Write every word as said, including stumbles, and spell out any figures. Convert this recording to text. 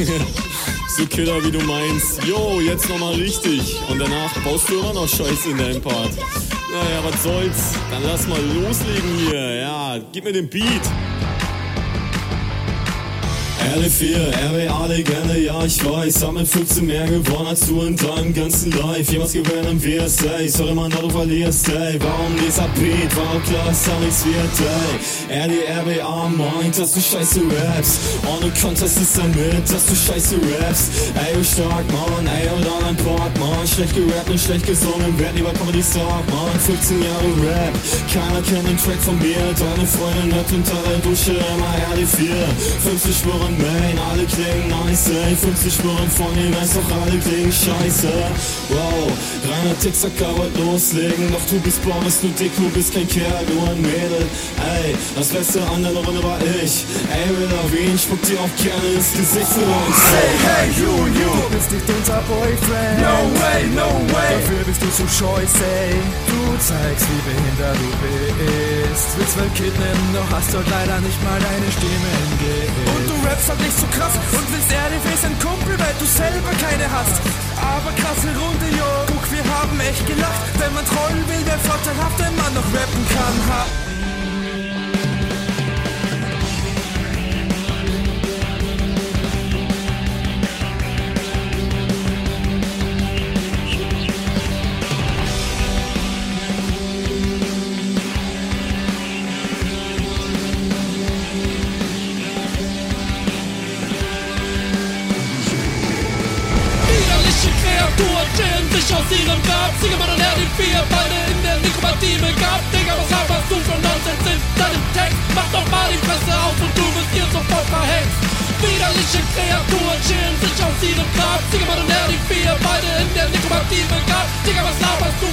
So Killer wie du meinst. Jo, jetzt nochmal richtig. Und danach baust du immer noch Scheiße in deinem Part. Naja, was soll's. Dann lass mal loslegen hier. Ja, gib mir den Beat. R D vier, R W A-Legende, ja ich weiß, hab mit fünfzehn mehr gewonnen als du in deinem ganzen Life. Jemals gewinnen wirst, ey, sorry man, da du verlierst, ey. Warum dieser Beat, war auch klar, dass da nichts wird, ey. R D R W A meint, dass du scheiße rappst. Ohne Contest ist damit, dass du scheiße rappst. Ey, du stark, man, ey, oder ein Park, man. Schlecht gerappt und schlecht gesungen, werd lieber Comedy Star, man. fünfzehn Jahre Rap, keiner kennt den Track von mir. Deine Freundin hat unter der Dusche immer R D vier. fünfzig Spuren Main, alle klingen nice, ey. fünfzig Spuren von den Eis, doch alle klingen scheiße. Wow, reiner Ticksacker wollt loslegen, doch du bist Boris, du dick, du bist kein Kerl, nur ein Mädel. Ey, das Beste an der Runde war ich. Ey, Lawin, spuckt dir auch gerne ins Gesicht für uns. Hey, hey, you, you, du bist nicht unser Boyfriend. No way, no way, dafür bist du zu scheuße, ey. Du zeigst, wie behindert du bist. Willst wel kidnappen, doch hast dort leider nicht mal deine Stimme im Gehirn. Und du rappst halt nicht so krass und willst R D V sein Kumpel, weil du selber keine hast. Aber krasse Runde, yo, guck, wir haben echt gelacht. Wenn man trollen will, wer vorteilhaft, wenn man noch rappen kann, ha. Kreaturen chillen sich aus ihrem Grab. Singe mal und R D vier, beide in der Nikropathie begabt. Digga, was laberst du für Nonsens in deinem Text? Mach doch mal die Fresse auf und du wirst hier sofort verhext. Widerliche Kreaturen chillen sich aus ihrem Grab. Singe mal und R D vier, beide in der Nikropathie begabt. Digga, was laberst du